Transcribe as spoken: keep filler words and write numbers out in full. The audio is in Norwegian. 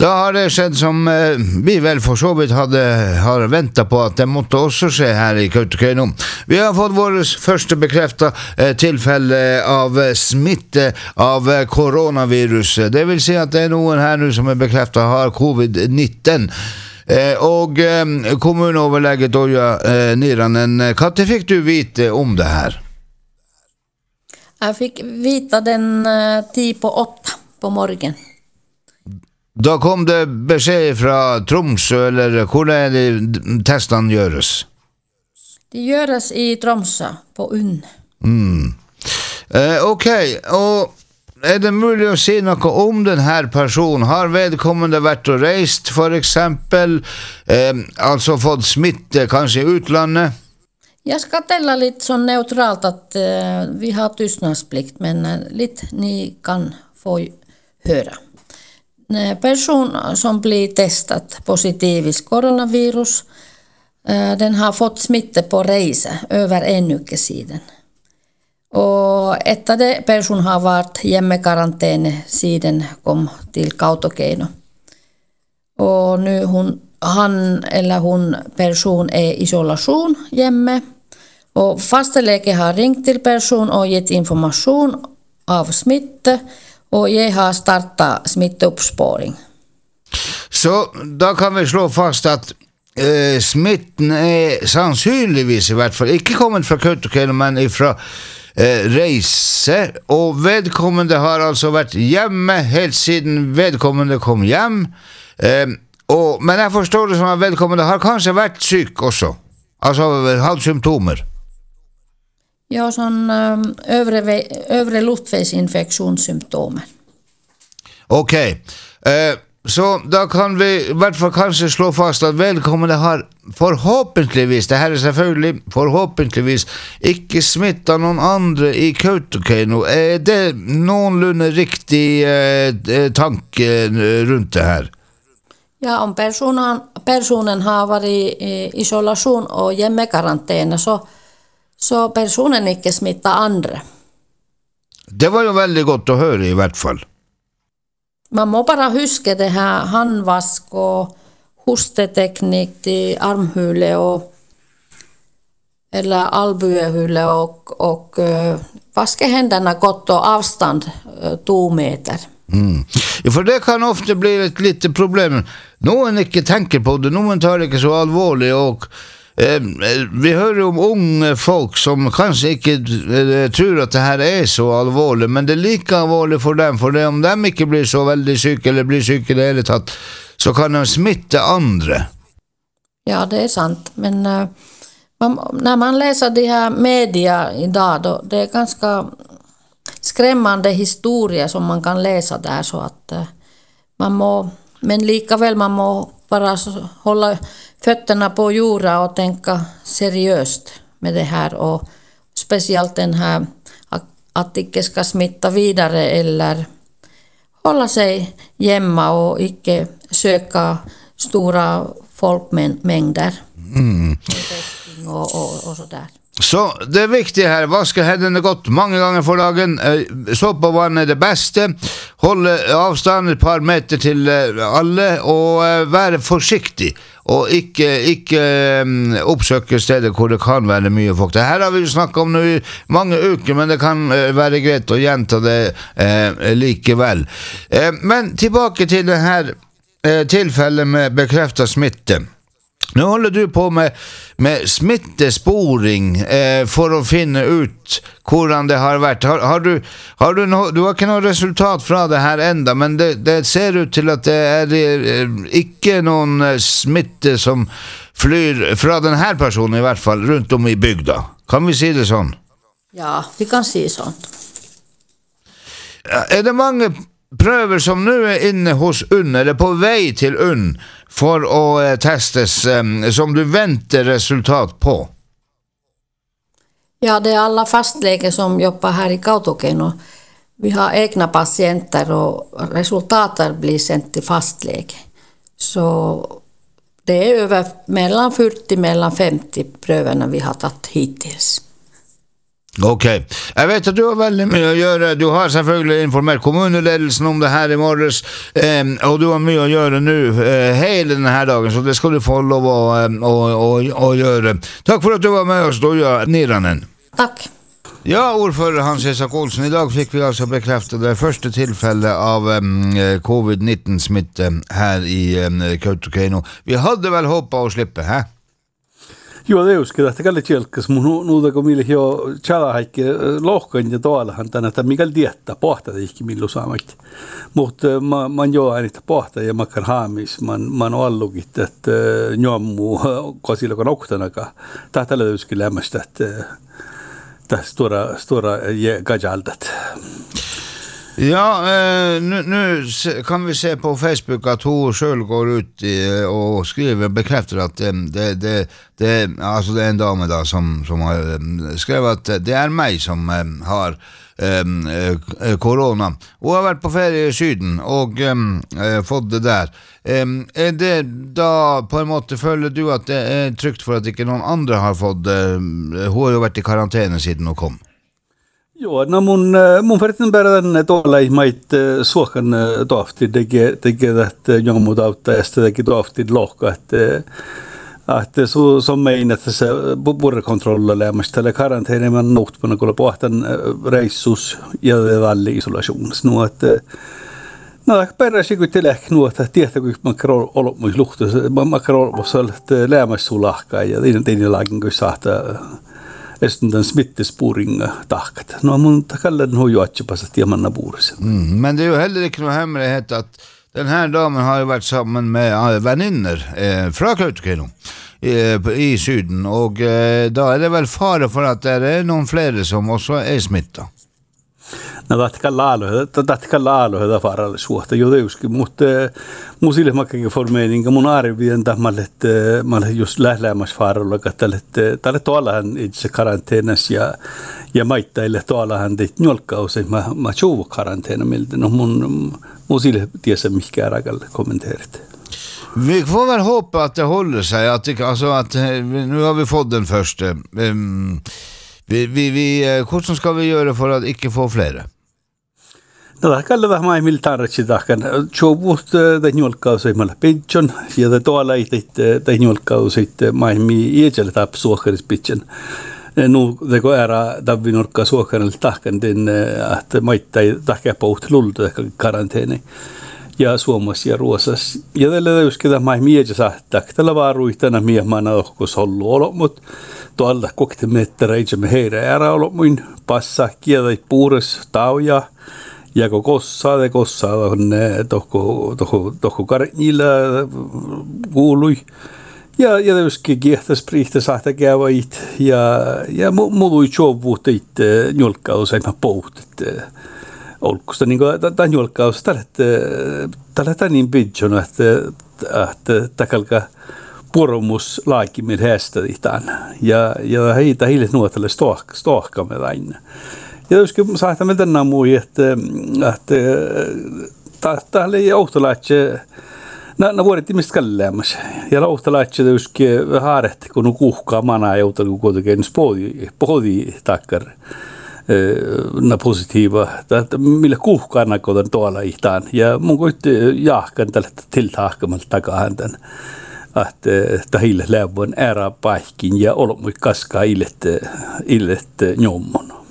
Da har det skjedd som eh, vi vel for så vidt hadde, har ventet på at det måtte også skje her i Kautokeino. Vi har fått vårt første bekreftet eh, tilfelle av eh, smitte av eh, koronaviruset. Det vil si at det er noen her nå som er bekreftet har covid nitten. Eh, og eh, kommuneoverlege Doja eh, Niranen, hva fikk du vite om det her? Jeg fikk vite den uh, ti på åtta på morgen. Da kom det beskjed fra Tromsø, eller hvor er det testene gjøres? De gjøres i Tromsø, på U N. Mm. Eh, ok, og er det mulig å si noe om denne personen? Har vedkommende vært og reist, for eksempel, eh, altså fått smitte kanskje i utlandet? Jeg skal telle litt sånn neutralt at uh, vi har tystnadsplikt, men uh, litt ni kan få høre. En person som blir testet positiv i koronavirus, uh, den har fått smitte på reise over en uke siden. Og etter det personen har vært hjemmekarantene siden kom til Kautokeino. Og nu hun han eller hun person er isolasjon hjemme, og fastelege har ringt til person og gitt informasjon av smitte, og jeg har startet smitteoppsporing. Så da kan vi slå fast at eh, smitten er sannsynligvis i hvert fall ikke kommet fra Kautokeino, men fra eh, reise, og vedkommende har altså vært hjemme helt siden vedkommende kom hjem, eh, Og, men jeg forstår det som at vedkommende har kanskje vært syk også, altså hatt symptomer. Ja, sånn um, øvre, øvre luftveisinfeksjonssymptomer. Ok, eh, så da kan vi i hvert fall kanskje slå fast at vedkommende har forhåpentligvis, det her er selvfølgelig forhåpentligvis, ikke smittet noen andre i Kautokeino. Er det noenlunde riktig eh, tanke rundt det her? Ja, om personen, personen har vært i isolasjon og hjemmekarantene, så, så personen ikke smittet andre. Det var jo veldig godt å høre i hvert fall. Man må bare huske det her håndvask og hosteteknikk til armhule og eller albuehule og, og uh, vaske hendene godt og avstand uh, to meter. Mm. For det kan ofte bli et lite problem. Noen ikke tenker på det, noen tar det ikke så alvorlig, og eh, vi hører om unge folk som kanskje ikke eh, tror at det her er så alvorlig, men det er like alvorlig for dem, for det, om de ikke blir så veldig syke eller blir syke i det hele tatt, så kan de smitte andre. Ja, det er sant, men uh, man, når man leser de her media i dag, då, det er ganske skrämmande historia som man kan läsa där, så att uh, man må, men likaväl man må bara hålla fötterna på jorden och tänka seriöst med det här, och speciellt den här att, att inte ska smitta vidare eller hålla sig hemma och inte söka stora folkmängder mm. och, och, och sådär. Så det viktige her, vaske hendene godt mange ganger for dagen, såpe og vann er det beste, holde avstand et par meter til alle, og være forsiktig, og ikke, ikke oppsøke steder hvor det kan være mye folk. Det her har vi jo snakket om nå i mange uker, men det kan være greit å gjenta det eh, likevel. Eh, men tilbake til det her eh, tilfellet med bekreftet smitte. Nå holder du på med, med smittesporing eh, for å finne ut hvordan det har vært. Har, har, du, har du, no, du har ikke noe resultat fra det her enda, men det, det ser ut til at det er eh, ikke noen smitte som flyr fra denne personen i hvert fall rundt om i bygda. Kan vi si det sånn? Ja, vi kan si sånn. Er det mange prøver som nå er inne hos U N, eller på vei til U N, for å eh, testes, eh, som du venter resultat på? Ja, det är alla fastläkare som jobbar här i Kautokeino. Vi har egna patienter och resultaten blir sendt till fastläkare. Så det är över mellan fyrtio mellan femtio prövarna vi har tagit hittills. Okej. Okay. Jag vet att du har väldigt mycket att göra. Du har selvfølgelig informerat kommunledelsen om det här i morges. Eh, och du har mycket att göra nu eh, hela den här dagen. Så det ska du få lov att, eh, och, och, och göra. Tack för att du var med oss då, ja, Niranen. Tack. Ja, ordförande Hans Isak Olsson. Idag fick vi alltså bekräfta det första tillfället av um, covid nitton smitta här i um, Kautokeino. Vi hade väl hoppat och slippa, hä? Joo, det uskon, että kalli tjelkas mun nuuta kun millä jo chalahaikki lohkan ja tuollahan tänä, että mikä diettä pohtaa ikki millu saamat. Mutta mä man jo aina pohtaa ja makar haamis man man allugit että njommu kosilla kun oktanakaan. Tätä löyski lämmästä että tässä stora stora gajaldat. Ja, eh, nu, nu kan vi se på Facebook att hon själv går ut i, och skriver bekräftar att det, det, det, det, alltså det är en dam där som, som har skrivit att det är mig som eh, har eh, corona och har varit på ferie i Syden och eh, fått det där. Eh, är det då på en måte följer du att det är tryggt för att inte någon andra har fått eh, hon har ju varit i karantän sedan och kom? Joo, no mun, mun verran perään tuolla ei mait suokan tohti tekee tekee että jonkun muuta auttaa ja sitten tekee tohti lohka, että että su som meina että se burrekontrolla lämmästä eller karanteeni man notpuna kun pohtan reissus ja valli isolations nu että no perään sig ut till nu että tietää kun man krol ollut muis luhta man krol posal että lämmäs sulahka ja din din lagen kun saata den smittesporing tahkat. No mun takallen har ju atchipasat tiamanna borus. Mm, men det är ju heller inte någon hemlighet att den här damen har ju varit samman med vänner eh, från Kautokeino eh, i Syden och eh, då är det väl fara för att det är någon fler som också är smittad. No tatkallalo, tatkallalo hada faralla suhta jodeuski, mutta musille makkakin formeenin mun arvien tämmallet mal just lählämäs faralla kattalet tälle tuollahan itse karanteenas ja ja maittaille tuollahan det njolkaus mä mä chuvu karanteena miltä no mun musille tiesä mikä rakalle kommenterit. Vi får väl hoppas att det håller sig att det, alltså att nu har vi fått den första um, Vi, vi, vi, hur ska vi göra för att inte få fler? No, kalletaan mai miltaariksi tahkan. Chobut den julkaus ei malla pitchen ja det tuolla ei den julkaus ei mai mi ietselle tap suokeris pitchen. Nu det går era davin orka suokeril tahkan den att maittai tahka pout lulta karanteeni. Ja Suomessa ja Ruotsassa. Ja tällä uskida mai mietsä saattaa. Tällä varuitana miehmana ohkos hollu olo, mutta tuolla koktimettärä itse me heidän ära olo muin passa kielä puures tauja ja kossaa ja kossaa on tohko tohko tohko karnilla kuului. Ja ja uski kiehtäs prihtä saattaa kävait ja ja muului chovuutit njolkaus ei mä poutit. Olkusta niin kuin tämän julkaus tällä tällä niin pidjon että että takalka poromus laikimil hästäditään ja ja heitä heille nuotelle stohka stohkamme aina. Ja jos saattaa me tänään mui että että tällä ei autolaatse na na vuodet mistä kalleemas ja autolaatse juski haaret kun kuhkaa mana joutaa kun kuitenkin spodi podi takkar na positiva että millä kuhkaana kodan tuolla ihtaan ja mun koitti jahkan tällä tiltaakamalta takahänten että tahille lävon ära paikkin ja olomui kaskaa illet illet njommon.